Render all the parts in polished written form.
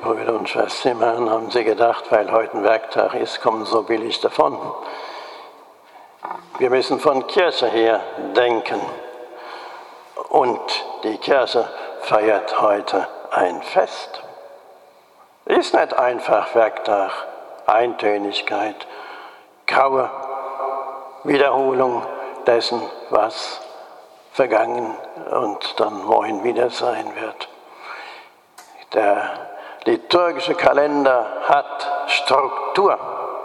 Brüder und Schwestern im Herrn, haben Sie gedacht, weil heute ein Werktag ist, kommen so billig davon. Wir müssen von Kirche her denken. Und die Kirche feiert heute ein Fest. Ist nicht einfach Werktag, Eintönigkeit, graue Wiederholung dessen, was vergangen und dann morgen wieder sein wird. Der liturgische Kalender hat Struktur.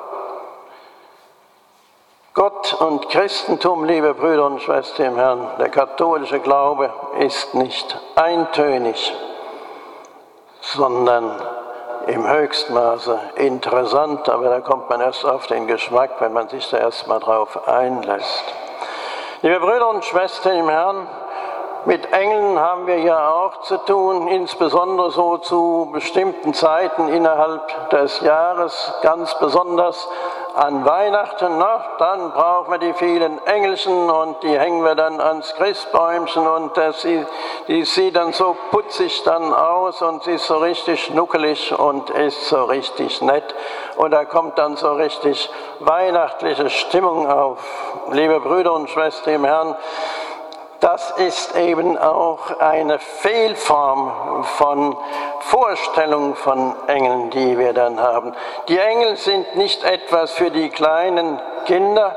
Gott und Christentum, liebe Brüder und Schwestern im Herrn, der katholische Glaube ist nicht eintönig, sondern im höchsten Maße interessant, aber da kommt man erst auf den Geschmack, wenn man sich da erst mal drauf einlässt. Liebe Brüder und Schwestern im Herrn, mit Engeln haben wir ja auch zu tun, insbesondere so zu bestimmten Zeiten innerhalb des Jahres, ganz besonders an Weihnachten. Dann brauchen wir die vielen Engelchen und die hängen wir dann ans Christbäumchen und die sieht dann so putzig dann aus und sie ist so richtig schnuckelig und ist so richtig nett. Und da kommt dann so richtig weihnachtliche Stimmung auf. Liebe Brüder und Schwestern im Herrn, das ist eben auch eine Fehlform von Vorstellung von Engeln, die wir dann haben. Die Engel sind nicht etwas für die kleinen Kinder,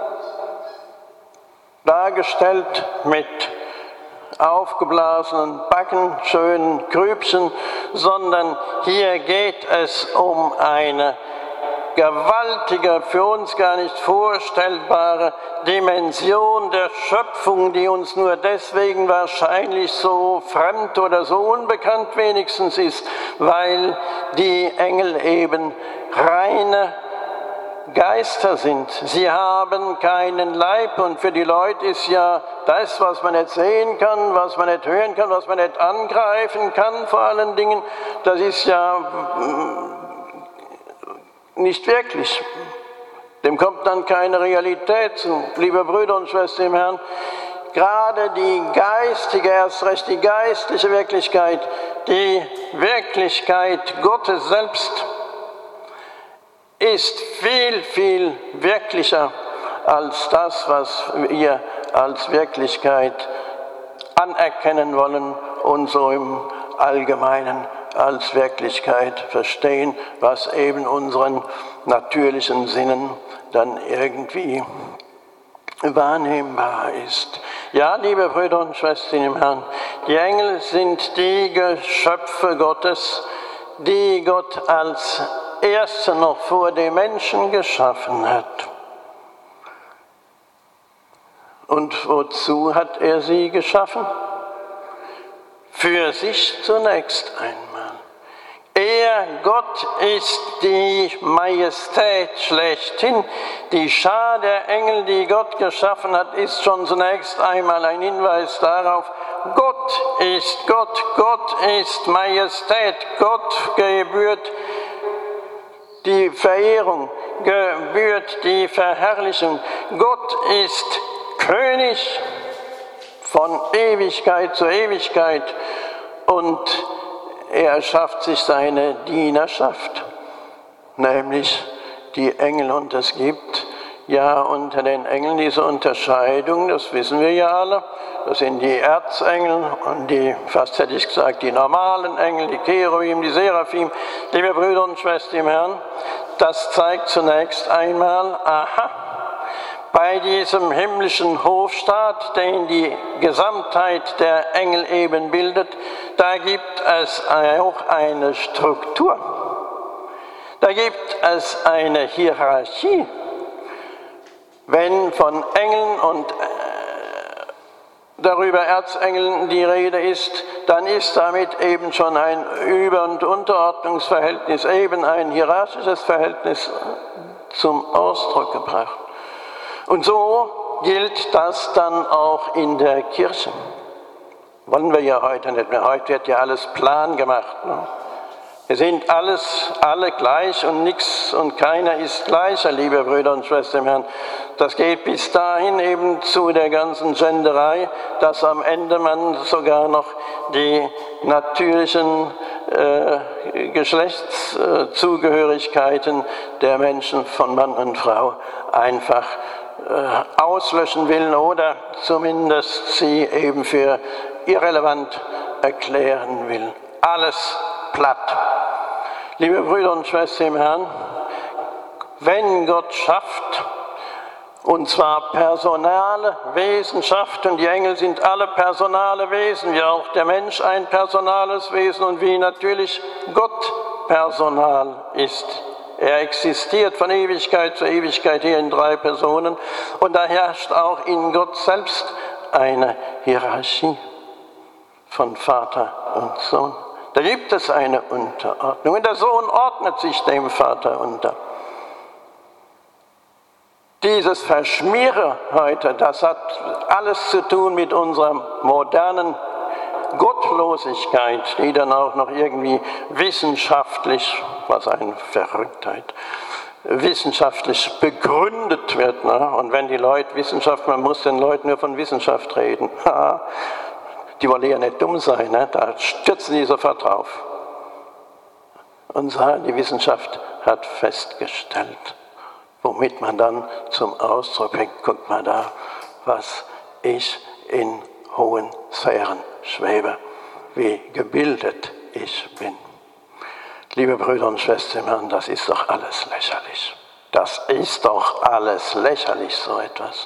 dargestellt mit aufgeblasenen Backen, schönen Grübchen, sondern hier geht es um eine gewaltige, für uns gar nicht vorstellbare Dimension der Schöpfung, die uns nur deswegen wahrscheinlich so fremd oder so unbekannt wenigstens ist, weil die Engel eben reine Geister sind. Sie haben keinen Leib und für die Leute ist ja das, was man nicht sehen kann, was man nicht hören kann, was man nicht angreifen kann vor allen Dingen, das ist ja nicht wirklich. Dem kommt dann keine Realität zu. Liebe Brüder und Schwestern im Herrn, gerade die geistige, erst recht die geistliche Wirklichkeit, die Wirklichkeit Gottes selbst, ist viel, viel wirklicher als das, was wir als Wirklichkeit anerkennen wollen und so im Allgemeinen als Wirklichkeit verstehen, was eben unseren natürlichen Sinnen dann irgendwie wahrnehmbar ist. Ja, liebe Brüder und Schwestern im Herrn, die Engel sind die Geschöpfe Gottes, die Gott als Erste noch vor dem Menschen geschaffen hat. Und wozu hat er sie geschaffen? Für sich zunächst einmal. Er, Gott, ist die Majestät schlechthin. Die Schar der Engel, die Gott geschaffen hat, ist schon zunächst einmal ein Hinweis darauf, Gott ist Gott, Gott ist Majestät, Gott gebührt die Verehrung, gebührt die Verherrlichung. Gott ist König von Ewigkeit zu Ewigkeit und er schafft sich seine Dienerschaft, nämlich die Engel. Und es gibt ja unter den Engeln diese Unterscheidung, das wissen wir ja alle. Das sind die Erzengel und die, fast hätte ich gesagt, die normalen Engel, die Cherubim, die Seraphim. Liebe Brüder und Schwestern im Herrn, das zeigt zunächst einmal, aha, bei diesem himmlischen Hofstaat, den die Gesamtheit der Engel eben bildet, da gibt es auch eine Struktur. Da gibt es eine Hierarchie. Wenn von Engeln und darüber Erzengeln die Rede ist, dann ist damit eben schon ein Über- und Unterordnungsverhältnis, eben ein hierarchisches Verhältnis zum Ausdruck gebracht. Und so gilt das dann auch in der Kirche. Wollen wir ja heute nicht mehr. Heute wird ja alles plan gemacht. Ne? Wir sind alle gleich und nichts und keiner ist gleicher, liebe Brüder und Schwestern im Herrn. Das geht bis dahin eben zu der ganzen Genderei, dass am Ende man sogar noch die natürlichen Geschlechtszugehörigkeiten der Menschen von Mann und Frau einfach auslöschen will oder zumindest sie eben für irrelevant erklären will. Alles platt. Liebe Brüder und Schwestern im Herrn, wenn Gott schafft, und zwar personale Wesen schafft, und die Engel sind alle personale Wesen, wie auch der Mensch ein personales Wesen und wie natürlich Gott Personal ist. Er existiert von Ewigkeit zu Ewigkeit hier in 3 Personen und da herrscht auch in Gott selbst eine Hierarchie von Vater und Sohn. Da gibt es eine Unterordnung und der Sohn ordnet sich dem Vater unter. Dieses Verschmiere heute, das hat alles zu tun mit unserer modernen Gottlosigkeit, die dann auch noch irgendwie wissenschaftlich, was eine Verrücktheit, wissenschaftlich begründet wird. Ne? Und wenn die Leute Wissenschaft, man muss den Leuten nur von Wissenschaft reden. Die wollen ja nicht dumm sein, ne? Da stürzen die sofort drauf. Und sagen, die Wissenschaft hat festgestellt, womit man dann zum Ausdruck bringt, guck mal da, was ich in hohen Sphären schwebe, wie gebildet ich bin. Liebe Brüder und Schwestern, Herren, das ist doch alles lächerlich. Das ist doch alles lächerlich, so etwas.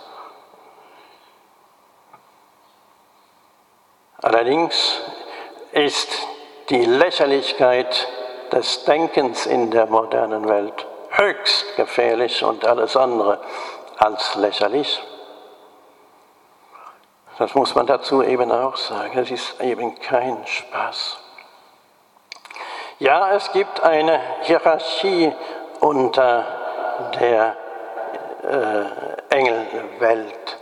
Allerdings ist die Lächerlichkeit des Denkens in der modernen Welt höchst gefährlich und alles andere als lächerlich. Das muss man dazu eben auch sagen. Es ist eben kein Spaß. Ja, es gibt eine Hierarchie unter der Engelwelt.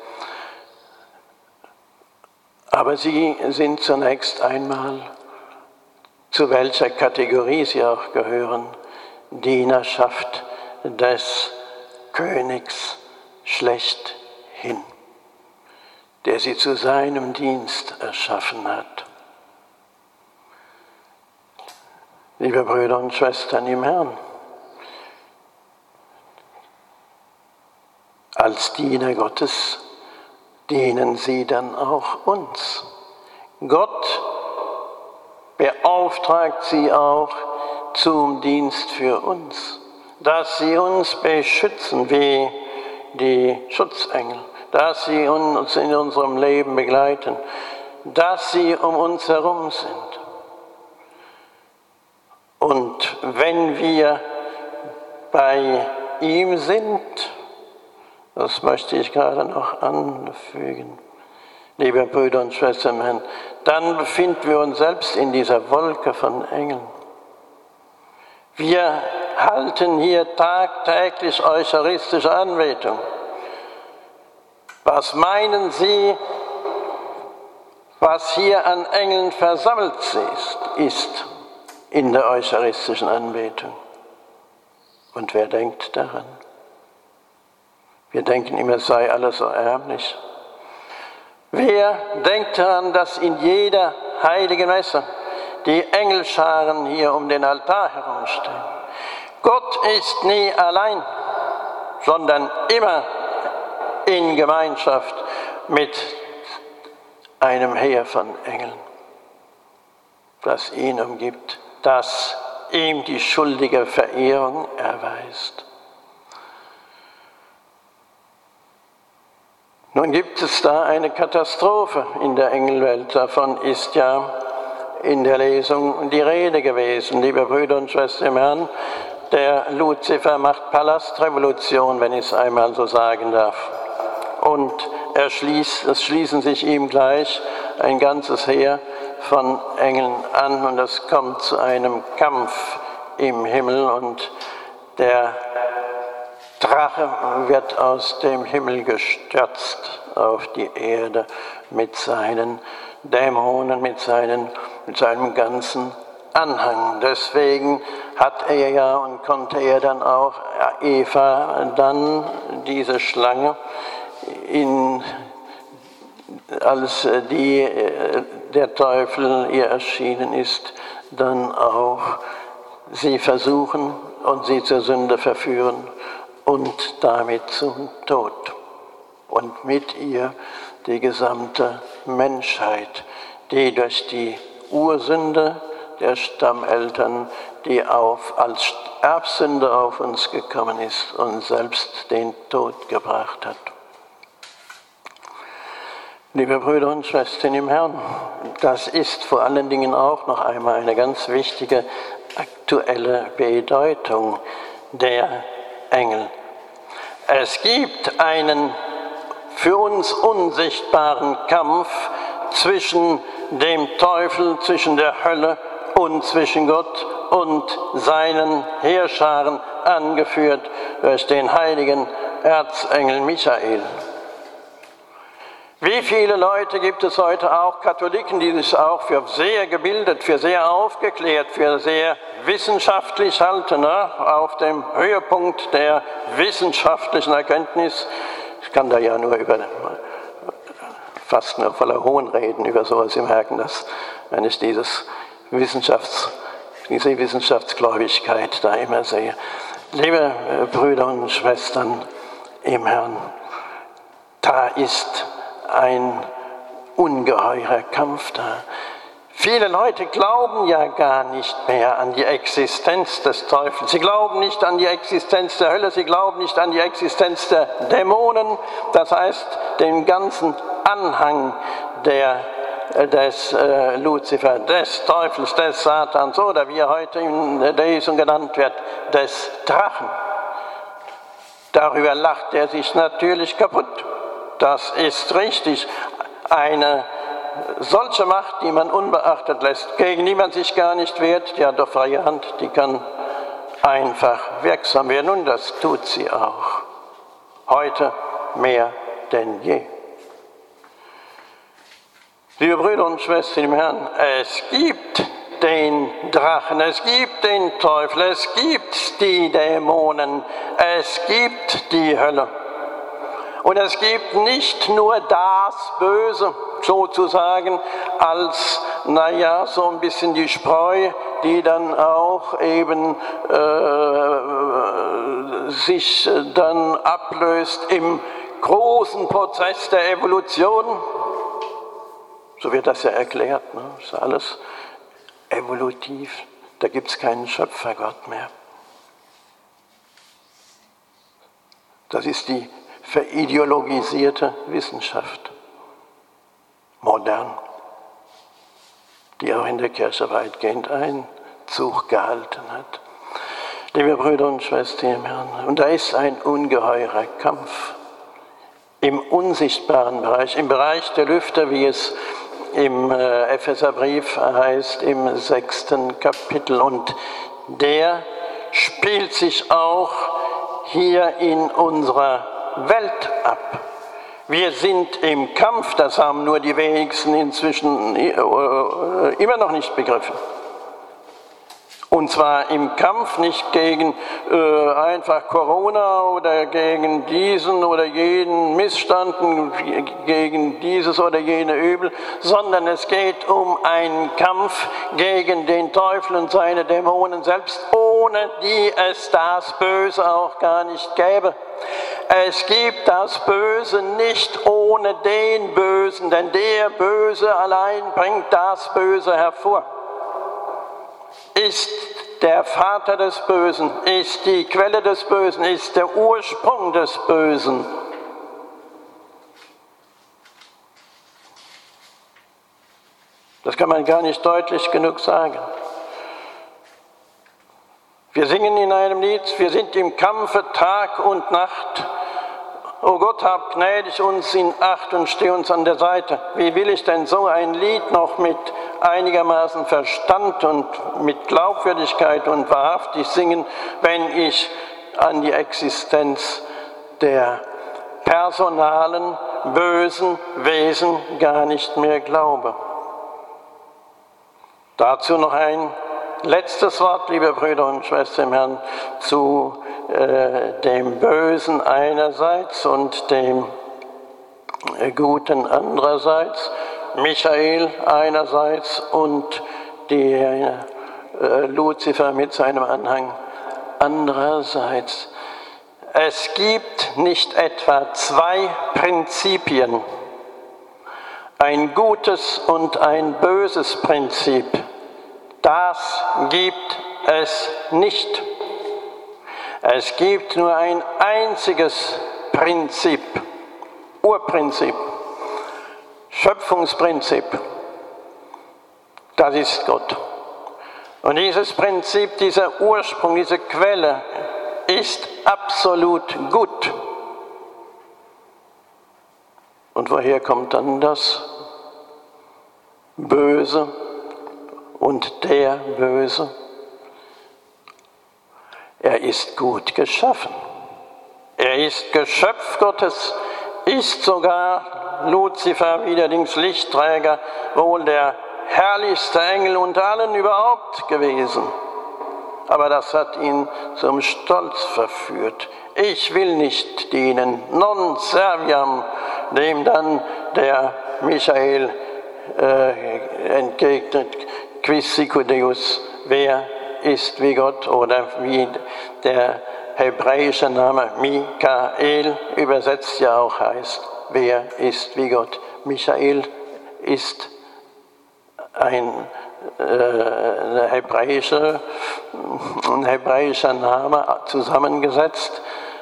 Aber sie sind zunächst einmal, zu welcher Kategorie sie auch gehören, Dienerschaft des Königs schlechthin, der sie zu seinem Dienst erschaffen hat. Liebe Brüder und Schwestern im Herrn, als Diener Gottes dienen sie dann auch uns. Gott beauftragt sie auch zum Dienst für uns, dass sie uns beschützen wie die Schutzengel, dass sie uns in unserem Leben begleiten, dass sie um uns herum sind. Und wenn wir bei ihm sind, das möchte ich gerade noch anfügen, liebe Brüder und Schwestern, dann befinden wir uns selbst in dieser Wolke von Engeln. Wir halten hier tagtäglich eucharistische Anbetung. Was meinen Sie, was hier an Engeln versammelt ist in der eucharistischen Anbetung? Und wer denkt daran? Wir denken immer, es sei alles so ärmlich. Wer denkt daran, dass in jeder heiligen Messe die Engelscharen hier um den Altar herumstehen? Gott ist nie allein, sondern immer in Gemeinschaft mit einem Heer von Engeln, das ihn umgibt, das ihm die schuldige Verehrung erweist. Nun gibt es da eine Katastrophe in der Engelwelt. Davon ist ja in der Lesung die Rede gewesen. Liebe Brüder und Schwestern im Herrn, der Luzifer macht Palastrevolution, wenn ich es einmal so sagen darf. Und es schließen sich ihm gleich ein ganzes Heer von Engeln an und es kommt zu einem Kampf im Himmel und der Drache wird aus dem Himmel gestürzt auf die Erde mit seinen Dämonen, mit seinem ganzen Anhang. Deswegen hat er ja und konnte er dann auch Eva dann diese Schlange, als der Teufel ihr erschienen ist, dann auch sie versuchen und sie zur Sünde verführen und damit zum Tod. Und mit ihr die gesamte Menschheit, die durch die Ursünde der Stammeltern, die als Erbsünde auf uns gekommen ist und selbst den Tod gebracht hat. Liebe Brüder und Schwestern im Herrn, das ist vor allen Dingen auch noch einmal eine ganz wichtige aktuelle Bedeutung der Engel. Es gibt einen für uns unsichtbaren Kampf zwischen dem Teufel, zwischen der Hölle und zwischen Gott und seinen Heerscharen, angeführt durch den heiligen Erzengel Michael. Wie viele Leute gibt es heute, auch Katholiken, die sich auch für sehr gebildet, für sehr aufgeklärt, für sehr wissenschaftlich halten, ne? Auf dem Höhepunkt der wissenschaftlichen Erkenntnis. Ich kann da ja nur fast nur voller Hohn reden über sowas. Sie merken das, wenn ich diese Wissenschaftsgläubigkeit da immer sehe. Liebe Brüder und Schwestern im Herrn, da ist ein ungeheurer Kampf da. Viele Leute glauben ja gar nicht mehr an die Existenz des Teufels. Sie glauben nicht an die Existenz der Hölle, sie glauben nicht an die Existenz der Dämonen, das heißt den ganzen Anhang des Luzifer, des Teufels, des Satans oder wie er heute in der Lesung genannt wird, des Drachen. Darüber lacht er sich natürlich kaputt. Das ist richtig. Eine solche Macht, die man unbeachtet lässt, gegen die man sich gar nicht wehrt, die hat doch freie Hand, die kann einfach wirksam werden und das tut sie auch. Heute mehr denn je. Liebe Brüder und Schwestern im Herrn, es gibt den Drachen, es gibt den Teufel, es gibt die Dämonen, es gibt die Hölle. Und es gibt nicht nur das Böse, sozusagen, als, so ein bisschen die Spreu, die dann auch eben sich dann ablöst im großen Prozess der Evolution. So wird das ja erklärt, ne? Das ist alles evolutiv, da gibt es keinen Schöpfergott mehr. Das ist die verideologisierte Wissenschaft, modern, die auch in der Kirche weitgehend Einzug gehalten hat. Liebe Brüder und Schwestern im Herrn, und da ist ein ungeheurer Kampf im unsichtbaren Bereich, im Bereich der Lüfte, wie es im Epheserbrief heißt, im 6. Kapitel. Und der spielt sich auch hier in unserer Welt ab. Wir sind im Kampf, das haben nur die wenigsten inzwischen immer noch nicht begriffen. Und zwar im Kampf nicht gegen einfach Corona oder gegen diesen oder jenen Missstand, gegen dieses oder jene Übel, sondern es geht um einen Kampf gegen den Teufel und seine Dämonen selbst, ohne die es das Böse auch gar nicht gäbe. Es gibt das Böse nicht ohne den Bösen, denn der Böse allein bringt das Böse hervor. Ist der Vater des Bösen, ist die Quelle des Bösen, ist der Ursprung des Bösen. Das kann man gar nicht deutlich genug sagen. Wir singen in einem Lied, wir sind im Kampfe Tag und Nacht. O Gott, hab gnädig uns in Acht und steh uns an der Seite. Wie will ich denn so ein Lied noch mit einigermaßen Verstand und mit Glaubwürdigkeit und wahrhaftig singen, wenn ich an die Existenz der personalen, bösen Wesen gar nicht mehr glaube? Dazu noch ein letztes Wort, liebe Brüder und Schwestern im Herrn, zu dem Bösen einerseits und dem Guten andererseits, Michael einerseits und der Luzifer mit seinem Anhang. Andererseits, es gibt nicht etwa zwei Prinzipien, ein gutes und ein böses Prinzip. Das gibt es nicht. Es gibt nur ein einziges Prinzip, Urprinzip, Schöpfungsprinzip. Das ist Gott. Und dieses Prinzip, dieser Ursprung, diese Quelle ist absolut gut. Und woher kommt dann das Böse und der Böse? Er ist gut geschaffen. Er ist Geschöpf Gottes, ist sogar Luzifer, wiederdings Lichtträger, wohl der herrlichste Engel unter allen überhaupt gewesen. Aber das hat ihn zum Stolz verführt. Ich will nicht dienen, non serviam, dem dann der Michael entgegnet, quis sicut Deus, wer ist wie Gott, oder wie der hebräische Name Michael übersetzt ja auch heißt, wer ist wie Gott. Michael ist ein hebräischer Name, zusammengesetzt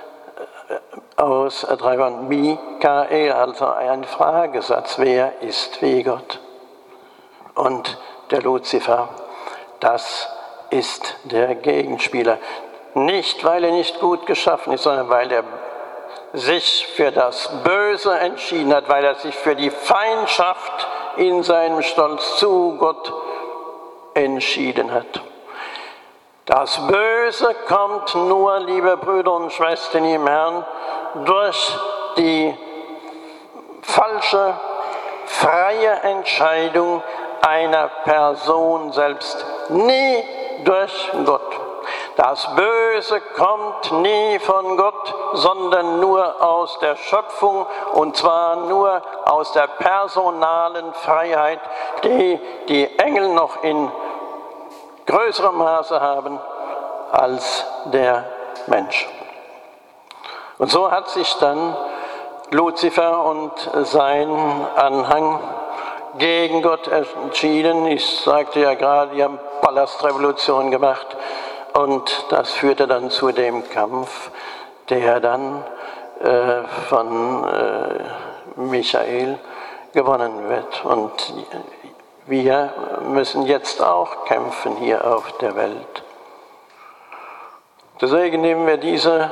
aus drei Worten. Michael, also ein Fragesatz, wer ist wie Gott? Und der Luzifer, das ist der Gegenspieler. Nicht, weil er nicht gut geschaffen ist, sondern weil er sich für das Böse entschieden hat, weil er sich für die Feindschaft in seinem Stolz zu Gott entschieden hat. Das Böse kommt nur, liebe Brüder und Schwestern im Herrn, durch die falsche, freie Entscheidung einer Person selbst, nie durch Gott. Das Böse kommt nie von Gott, sondern nur aus der Schöpfung, und zwar nur aus der personalen Freiheit, die die Engel noch in größerem Maße haben als der Mensch. Und so hat sich dann Luzifer und sein Anhang gegen Gott entschieden. Ich sagte ja gerade, die haben Palastrevolution gemacht. Und das führte dann zu dem Kampf, der dann von Michael gewonnen wird. Und wir müssen jetzt auch kämpfen hier auf der Welt. Deswegen nehmen wir diese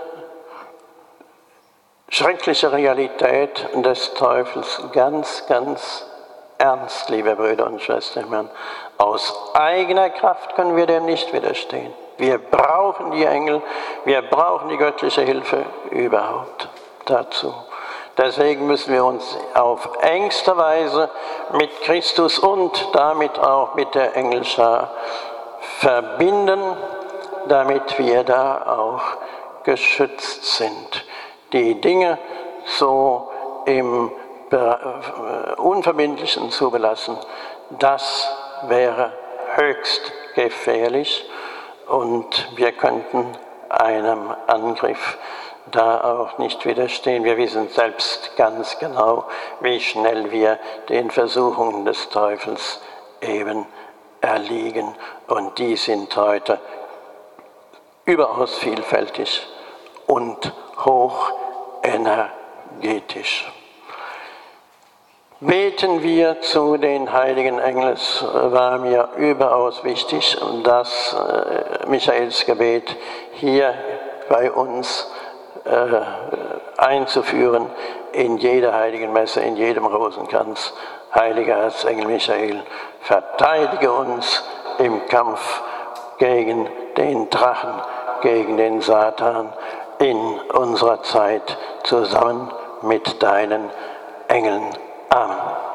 schreckliche Realität des Teufels ganz, ganz ernst, liebe Brüder und Schwestern. Aus eigener Kraft können wir dem nicht widerstehen. Wir brauchen die Engel, wir brauchen die göttliche Hilfe überhaupt dazu. Deswegen müssen wir uns auf engste Weise mit Christus und damit auch mit der Engelschar verbinden, damit wir da auch geschützt sind. Die Dinge so im Unverbindlichen zu belassen, das wäre höchst gefährlich und wir könnten einem Angriff da auch nicht widerstehen. Wir wissen selbst ganz genau, wie schnell wir den Versuchungen des Teufels eben erliegen, und die sind heute überaus vielfältig und hochenergetisch. Beten wir zu den heiligen Engeln. Es war mir überaus wichtig, das Michaels Gebet hier bei uns einzuführen, in jeder heiligen Messe, in jedem Rosenkranz. Heiliger Erzengel Michael, verteidige uns im Kampf gegen den Drachen, gegen den Satan in unserer Zeit, zusammen mit deinen Engeln. Amen.